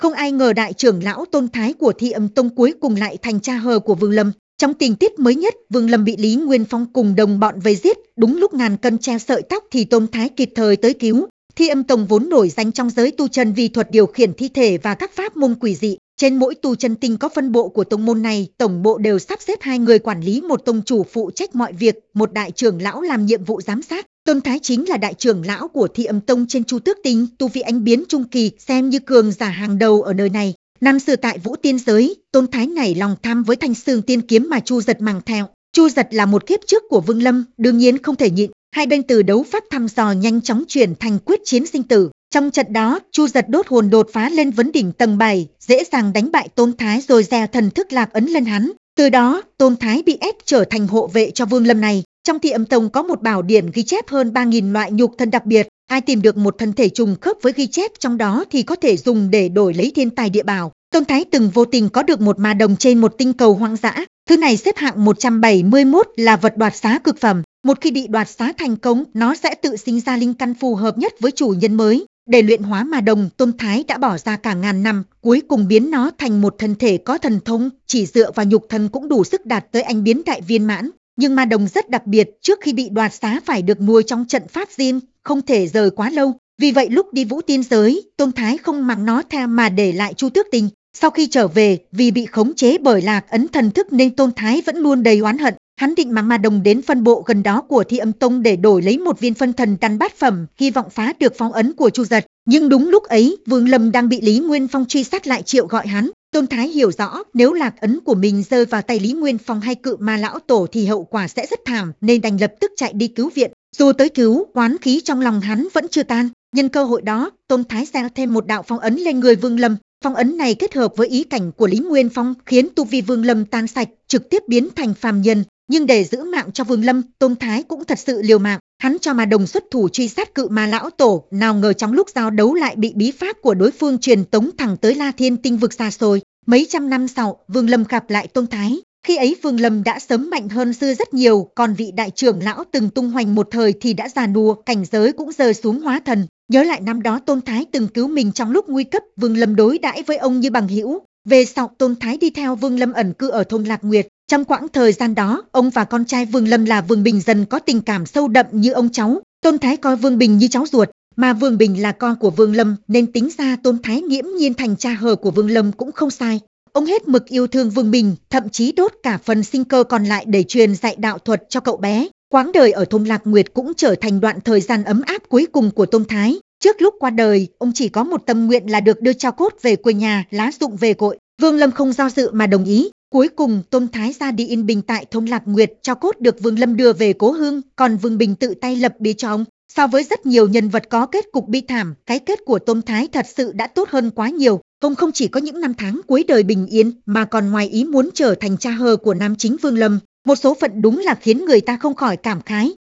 Không ai ngờ đại trưởng lão Tôn Thái của Thi Âm Tông cuối cùng lại thành cha hờ của Vương Lâm. Trong tình tiết mới nhất, Vương Lâm bị Lý Nguyên Phong cùng đồng bọn vây giết, đúng lúc ngàn cân treo sợi tóc thì Tôn Thái kịp thời tới cứu. Thi Âm Tông vốn nổi danh trong giới tu chân vì thuật điều khiển thi thể và các pháp môn quỷ dị. Trên mỗi tu chân tinh có phân bộ của tông môn này, tổng bộ đều sắp xếp 2 người quản lý, một tông chủ phụ trách mọi việc, một đại trưởng lão làm nhiệm vụ giám sát. Tôn Thái chính là đại trưởng lão của Thi Âm Tông trên Chu Tước Tinh, tu vi anh biến trung kỳ, xem như cường giả hàng đầu ở nơi này. Năm xưa tại Vũ Tiên giới, Tôn Thái nảy lòng tham với thanh xương tiên kiếm mà Chu Giật mang theo. Chu Giật là một kiếp trước của Vương Lâm, đương nhiên không thể nhịn. Hai bên từ đấu pháp thăm dò nhanh chóng chuyển thành quyết chiến sinh tử. Trong trận đó, Chu Giật đốt hồn đột phá lên vấn đỉnh tầng 7, dễ dàng đánh bại Tôn Thái rồi gieo thần thức lạc ấn lên hắn. Từ đó, Tôn Thái bị ép trở thành hộ vệ cho Vương Lâm này. Trong Thi Âm Tông có một bảo điển ghi chép hơn 3.000 loại nhục thân đặc biệt. Ai tìm được một thân thể trùng khớp với ghi chép trong đó thì có thể dùng để đổi lấy thiên tài địa bảo. Tôn Thái từng vô tình có được một ma đồng trên một tinh cầu hoang dã. Thứ này xếp hạng 171 là vật đoạt xá cực phẩm. Một khi bị đoạt xá thành công, nó sẽ tự sinh ra linh căn phù hợp nhất với chủ nhân mới. Để luyện hóa ma đồng, Tôn Thái đã bỏ ra cả ngàn năm, cuối cùng biến nó thành một thân thể có thần thông, chỉ dựa vào nhục thân cũng đủ sức đạt tới anh biến đại viên mãn. Nhưng ma đồng rất đặc biệt, trước khi bị đoạt xá phải được nuôi trong trận pháp riêng, không thể rời quá lâu. Vì vậy lúc đi Vũ Tiên giới, Tôn Thái không mang nó theo mà để lại Chu Tước Tinh. Sau khi trở về, vì bị khống chế bởi lạc ấn thần thức nên Tôn Thái vẫn luôn đầy oán hận. Hắn định mang ma đồng đến phân bộ gần đó của Thi Âm Tông để đổi lấy một viên phân thần đan bát phẩm, hy vọng phá được phong ấn của Chu Giật. Nhưng đúng lúc ấy, Vương Lâm đang bị Lý Nguyên Phong truy sát lại triệu gọi hắn. Tôn Thái hiểu rõ, nếu lạc ấn của mình rơi vào tay Lý Nguyên Phong hay Cự Ma lão tổ thì hậu quả sẽ rất thảm, nên đành lập tức chạy đi cứu viện. Dù tới cứu, oán khí trong lòng hắn vẫn chưa tan. Nhân cơ hội đó, Tôn Thái gieo thêm một đạo phong ấn lên người Vương Lâm. Phong ấn này kết hợp với ý cảnh của Lý Nguyên Phong khiến tu vi Vương Lâm tan sạch, trực tiếp biến thành phàm nhân. Nhưng để giữ mạng cho Vương Lâm, Tôn Thái cũng thật sự liều mạng. Hắn cho ma đồng xuất thủ truy sát Cự Ma lão tổ, nào ngờ trong lúc giao đấu lại bị bí pháp của đối phương truyền tống thẳng tới La Thiên tinh vực xa xôi. Mấy trăm năm sau, Vương Lâm gặp lại Tôn Thái. Khi ấy Vương Lâm đã sớm mạnh hơn xưa rất nhiều, còn vị đại trưởng lão từng tung hoành một thời thì đã già nua, cảnh giới cũng rơi xuống hóa thần. Nhớ lại năm đó Tôn Thái từng cứu mình trong lúc nguy cấp, Vương Lâm đối đãi với ông như bằng hữu. Về sau Tôn Thái đi theo Vương Lâm ẩn cư ở thôn Lạc Nguyệt. Trong quãng thời gian đó, ông và con trai Vương Lâm là Vương Bình dần có tình cảm sâu đậm như ông cháu. Tôn Thái coi Vương Bình như cháu ruột, mà Vương Bình là con của Vương Lâm, nên tính ra Tôn Thái nghiễm nhiên thành cha hờ của Vương Lâm cũng không sai. Ông hết mực yêu thương Vương Bình, thậm chí đốt cả phần sinh cơ còn lại để truyền dạy đạo thuật cho cậu bé. Quãng đời ở thôn Lạc Nguyệt cũng trở thành đoạn thời gian ấm áp cuối cùng của Tôn Thái. Trước lúc qua đời, ông chỉ có một tâm nguyện là được đưa tro cốt về quê nhà, lá dụng về cội. Vương Lâm không do dự mà đồng ý. Cuối cùng Tôn Thái ra đi yên bình tại thôn Lạc Nguyệt, tro cốt được Vương Lâm đưa về cố hương, còn Vương Bình tự tay lập bia cho ông. So với rất nhiều nhân vật có kết cục bi thảm, cái kết của Tôn Thái thật sự đã tốt hơn quá nhiều. Ông không chỉ có những năm tháng cuối đời bình yên, mà còn ngoài ý muốn trở thành cha hờ của nam chính Vương Lâm. Một số phận đúng là khiến người ta không khỏi cảm khái.